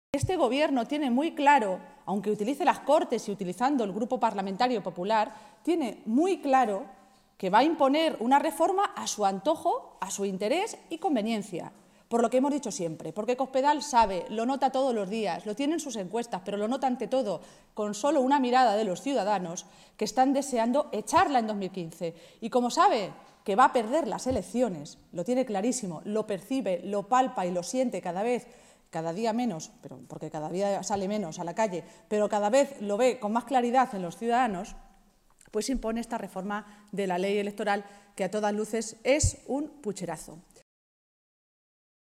Este Gobierno tiene muy claro, aunque utilice las Cortes y utilizando el Grupo Parlamentario Popular, tiene muy claro que va a imponer una reforma a su antojo, a su interés y conveniencia. Por lo que hemos dicho siempre, porque Cospedal sabe, lo nota todos los días, lo tiene en sus encuestas, pero lo nota ante todo con solo una mirada de los ciudadanos que están deseando echarla en 2015. Y como sabe que va a perder las elecciones, lo tiene clarísimo, lo percibe, lo palpa y lo siente cada día menos, porque cada día sale menos a la calle, pero cada vez lo ve con más claridad en los ciudadanos, pues impone esta reforma de la ley electoral que a todas luces es un pucherazo.